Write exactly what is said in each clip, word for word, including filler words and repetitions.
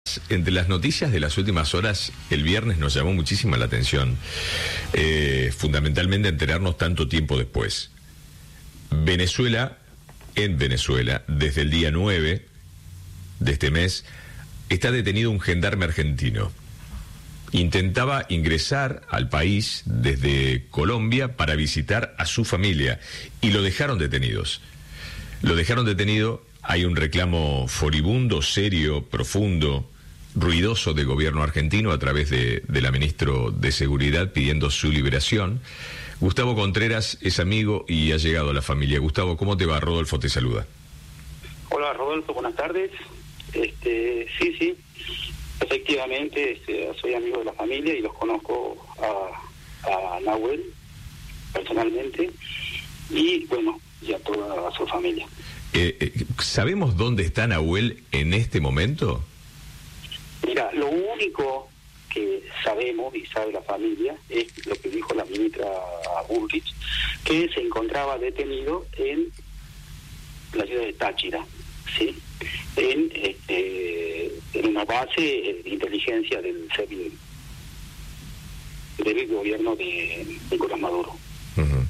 Entre las noticias de las últimas horas, el viernes nos llamó muchísima la atención, eh, fundamentalmente enterarnos tanto tiempo después. Venezuela, en Venezuela, desde el día nueve de este mes, está detenido un gendarme argentino. Intentaba ingresar al país desde Colombia para visitar a su familia y lo dejaron detenidos. Lo dejaron detenido, hay un reclamo furibundo, serio, profundo, ruidoso del gobierno argentino a través de, de la ministra de Seguridad pidiendo su liberación. Gustavo Contreras es amigo y ha llegado a la familia. Gustavo, ¿cómo te va? Rodolfo te saluda. Hola Rodolfo, buenas tardes. Este, sí, sí, efectivamente este, soy amigo de la familia y los conozco a, a Nahuel personalmente y bueno, y a toda su familia. Eh, eh, ¿Sabemos dónde está Nahuel en este momento? Mira, lo único que sabemos y sabe la familia es lo que dijo la ministra Bullrich, que se encontraba detenido en la ciudad de Táchira, ¿sí? En, este, en una base de inteligencia del CERN, del gobierno de Nicolás Maduro. Uh-huh.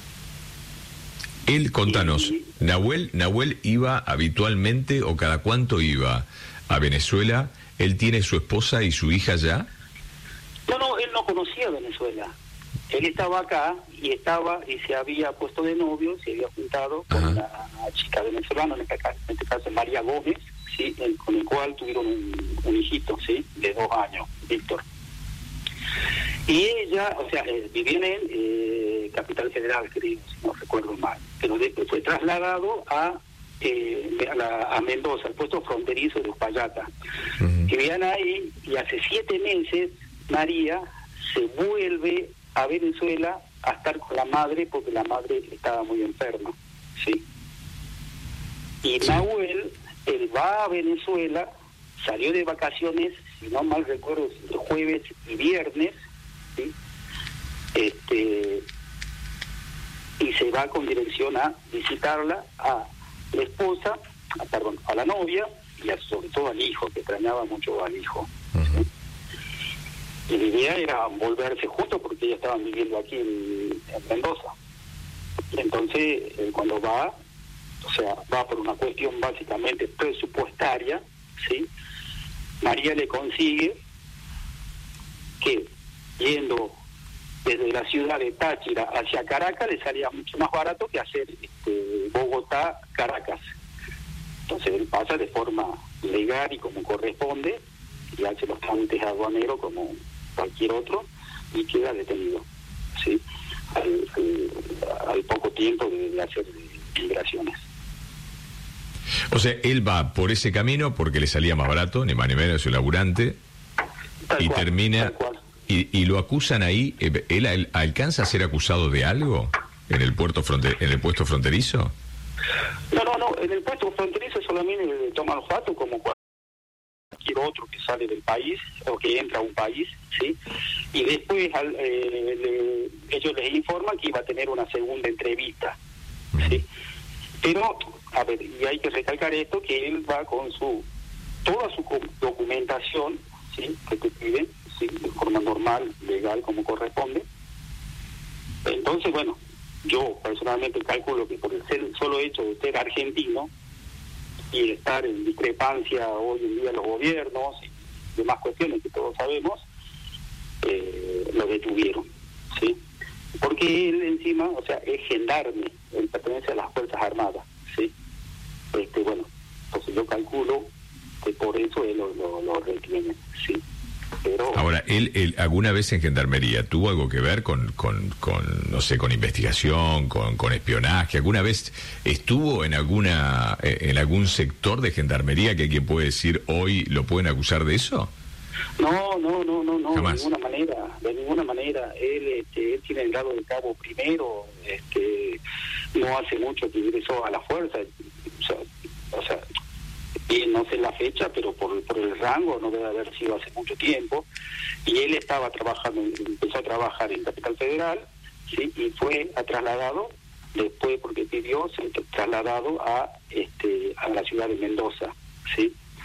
Él, contanos, y, Nahuel, Nahuel iba habitualmente o cada cuánto iba a Venezuela. ¿Él tiene su esposa y su hija ya? No, no, él no conocía Venezuela. Él estaba acá y estaba y se había puesto de novio, se había juntado con Ajá. una chica venezolana, en este caso, en este caso María Gómez, sí, el, con el cual tuvieron un, un hijito, sí, de dos años, Víctor. Y ella, o sea, eh, vivía en eh, Capital Federal, creo, si no recuerdo mal, pero después fue trasladado a Eh, a, la, a Mendoza, al puesto fronterizo de Uspallata. Uh-huh. Vivían ahí y hace siete meses María se vuelve a Venezuela a estar con la madre porque la madre estaba muy enferma, ¿sí? Y sí. Nahuel, él va a Venezuela, salió de vacaciones, si no mal recuerdo, jueves y viernes, ¿sí? Este, y se va con dirección a visitarla a la esposa, a, perdón, a la novia y a, sobre todo al hijo, que extrañaba mucho al hijo. Uh-huh. ¿Sí? Y la idea era volverse juntos porque ellos estaban viviendo aquí en, en Mendoza. Y entonces, eh, cuando va, o sea, va por una cuestión básicamente presupuestaria, ¿sí? María le consigue que, yendo desde la ciudad de Táchira hacia Caracas, le salía mucho más barato que hacer este, Bogotá-Caracas. Entonces él pasa de forma legal y como corresponde, y hace los trámites aduaneros como cualquier otro, y queda detenido, ¿sí? Al, al, al poco tiempo de, de hacer migraciones. O sea, él va por ese camino porque le salía más barato, ni más ni menos, su laburante, tal y cual, termina... tal cual. ¿Y, y lo acusan ahí? ¿Él, él alcanza a ser acusado de algo en el puerto fronter, en el puesto fronterizo? No, no, no. En el puesto fronterizo solamente le toman los datos como cualquier otro que sale del país o que entra a un país, ¿sí? Y después al, eh, le, ellos les informan que iba a tener una segunda entrevista, ¿sí? Pero, a ver, y hay que recalcar esto, que él va con su toda su documentación, ¿sí? Que te piden, sí, de forma normal, legal, como corresponde. Entonces, bueno, yo personalmente calculo que por el solo hecho de ser argentino y estar en discrepancia hoy en día los gobiernos y demás cuestiones que todos sabemos, eh, lo detuvieron, ¿sí? Porque él encima, o sea, es gendarme, él pertenece a las Fuerzas Armadas, ¿sí? Este, bueno, entonces yo calculo que por eso él lo, lo, lo retiene, ¿sí? Pero... Ahora, ¿él, él alguna vez en Gendarmería tuvo algo que ver con, con, con no sé, con investigación, con, con espionaje? ¿Alguna vez estuvo en alguna en algún sector de Gendarmería que alguien puede decir hoy lo pueden acusar de eso? No, no, no, no, no, Jamás. de ninguna manera, de ninguna manera. Él, este, él tiene el grado de cabo primero, este, no hace mucho que ingresó a la fuerza, o sea, o sea y no sé la fecha, pero por, por el rango no debe haber sido hace mucho tiempo, y él estaba trabajando, empezó a trabajar en Capital Federal, sí, y fue a trasladado, después porque pidió, se trasladado a este a la ciudad de Mendoza, sí,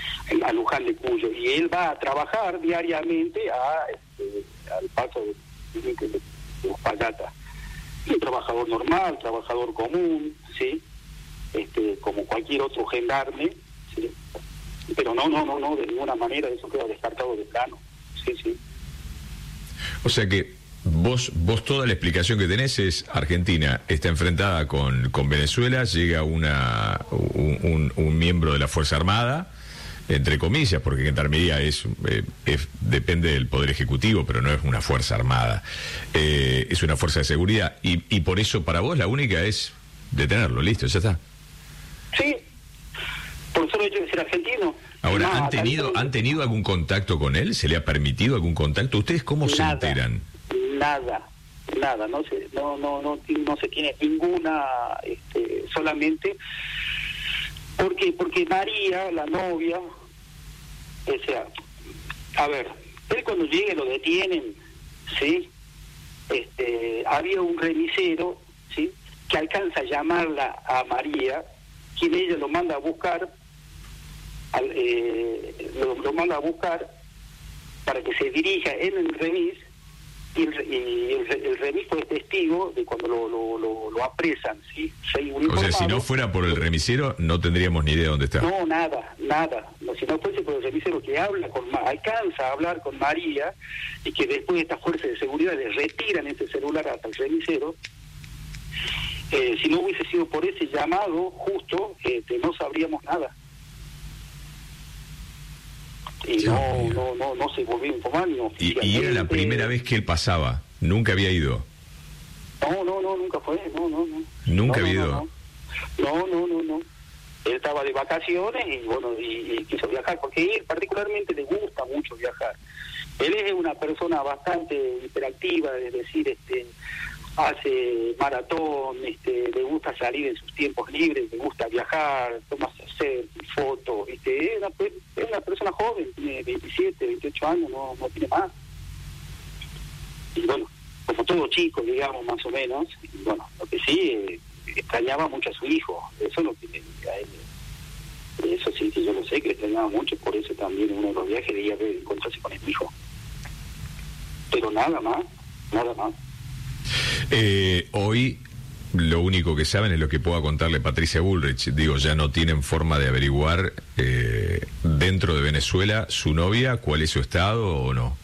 a Luján de Cuyo, y él va a trabajar diariamente a, este, al paso de, de, de, de Uspallata. Un trabajador normal, trabajador común, ¿sí? Este, como cualquier otro gendarme, ¿sí? Pero no, no, no, no, de ninguna manera eso queda descartado de plano, sí, sí. O sea que vos vos toda la explicación que tenés es Argentina está enfrentada con, con Venezuela, llega una un, un, un miembro de la Fuerza Armada, entre comillas, porque Gendarmería es, eh, es depende del Poder Ejecutivo, pero no es una Fuerza Armada, eh, es una fuerza de seguridad, y, y por eso para vos la única es detenerlo, listo, ya está. Sí, por solo hecho de ser argentino. Ahora, No, ¿han tenido también... han tenido algún contacto con él? ¿Se le ha permitido algún contacto? ¿Ustedes cómo nada, se enteran? Nada, nada, no se, no, no, no, no se tiene ninguna, este, solamente porque, porque María, la novia, o sea, a ver, él cuando llegue lo detienen, ¿sí? Este, había un remisero, ¿sí? Que alcanza a llamarla a María, quien ella lo manda a buscar, al, eh, lo, lo manda a buscar para que se dirija en el remis, y el, y el, el remis fue testigo de cuando lo, lo, lo, lo apresan, ¿sí? O sea, si no fuera por el remisero, no tendríamos ni idea de dónde está. No, nada, nada. No, si no fuese por el remisero que habla con alcanza a hablar con María, y que después estas fuerzas de seguridad le retiran ese celular hasta el remisero, eh, si no hubiese sido por ese llamado justo, eh, no sabríamos nada. Y no, no, no, no se volvió a informar ni oficialmente. Y, y era la primera vez que él pasaba, nunca había ido. No, no, no, nunca fue, no, no, no. Nunca no, había no, ido. No, no, no, no. Él estaba de vacaciones y bueno, y, y quiso viajar, porque a él particularmente le gusta mucho viajar. Él es una persona bastante hiperactiva, es decir, este, hace maratón, este, le gusta salir en sus tiempos libres, le gusta viajar, toma selfies, fotos, ¿viste? Es una, es una persona joven, tiene veintisiete, veintiocho años, no, no tiene más. Y bueno, como todo chico, digamos, más o menos, y bueno, lo que sí, eh, extrañaba mucho a su hijo, eso es lo que a él, eso sí que yo lo sé, que extrañaba mucho, por eso también en uno de los viajes de ir a ver, encontrarse con el hijo. Pero nada más, nada más. Eh, hoy lo único que saben es lo que pueda contarle Patricia Bullrich. Digo, ya no tienen forma de averiguar eh, dentro de Venezuela su novia, cuál es su estado o no.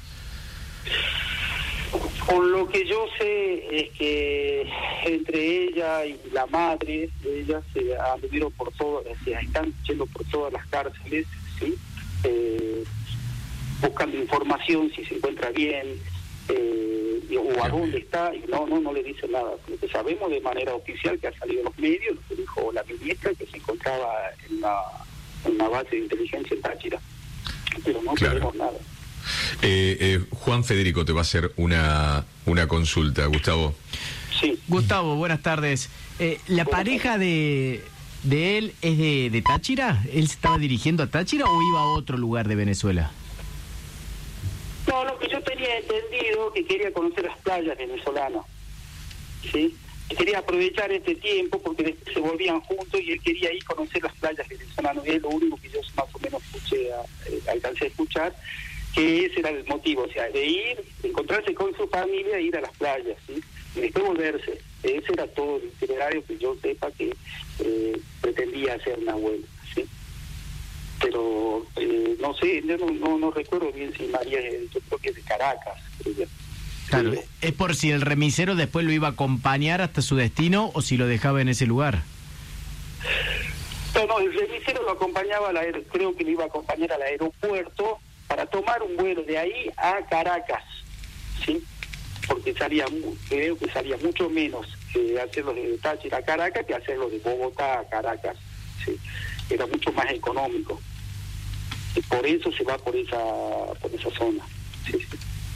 Con lo que yo sé es que entre ella y la madre de ella se anduvieron por todo, se están yendo por todas las cárceles, ¿sí? Eh, buscando información si se encuentra bien, eh, o a dónde está, y no, no, no le dicen nada. Lo que sabemos de manera oficial que ha salido en los medios, lo que dijo la ministra, que se encontraba en una, en una base de inteligencia en Táchira, pero no claro. tenemos nada. Eh, eh, Juan Federico te va a hacer una, una consulta, Gustavo. Sí. Gustavo, buenas tardes. Eh, ¿La buenas pareja tardes. de de él es de, de Táchira? ¿Él se estaba dirigiendo a Táchira o iba a otro lugar de Venezuela? No, lo que yo tenía entendido que quería conocer las playas venezolanas, ¿sí? Quería aprovechar este tiempo porque después se volvían juntos y él quería ir a conocer las playas venezolanas. Es lo único que yo más o menos escuché, a, eh, alcancé a escuchar, que ese era el motivo, o sea, de ir, de encontrarse con su familia e ir a las playas, ¿sí? Y después volverse. Ese era todo el itinerario que yo sepa que eh, pretendía hacer Nahuel, ¿sí? Pero eh, no sé, yo no, no, no recuerdo bien si María, yo creo que es de Caracas. Ella. Claro, Sí. es por si el remisero después lo iba a acompañar hasta su destino o si lo dejaba en ese lugar. No, no, el remisero lo acompañaba, al aer- creo que lo iba a acompañar al aeropuerto para tomar un vuelo de ahí a Caracas, ¿sí? Porque salía, mu- creo que salía mucho menos eh, hacerlo de Táchira a Caracas que hacerlo de Bogotá a Caracas, ¿sí? Era mucho más económico. Y por eso se va por esa por esa zona, sí, sí.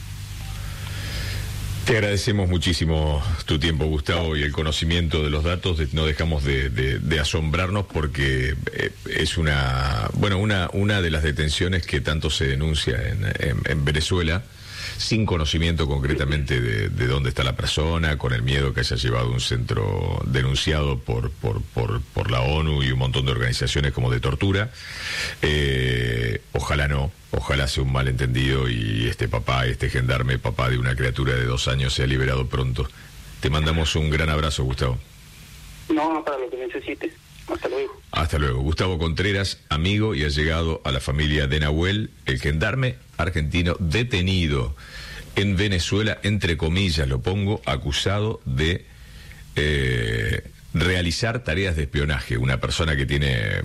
Te agradecemos muchísimo tu tiempo, Gustavo, y el conocimiento de los datos. De, no dejamos de, de, de asombrarnos porque eh, es una bueno una una de las detenciones que tanto se denuncia en, en, en Venezuela sin conocimiento concretamente de, de dónde está la persona, con el miedo que haya llevado a un centro denunciado por, por, por, por la ONU y un montón de organizaciones como de tortura. Eh, ojalá no, ojalá sea un malentendido y este papá, este gendarme, papá de una criatura de dos años, sea liberado pronto. Te mandamos un gran abrazo, Gustavo. No, para lo que necesites. Hasta luego. Hasta luego. Gustavo Contreras, amigo y allegado a la familia de Nahuel, el gendarme argentino detenido en Venezuela, entre comillas lo pongo, acusado de eh, realizar tareas de espionaje. Una persona que tiene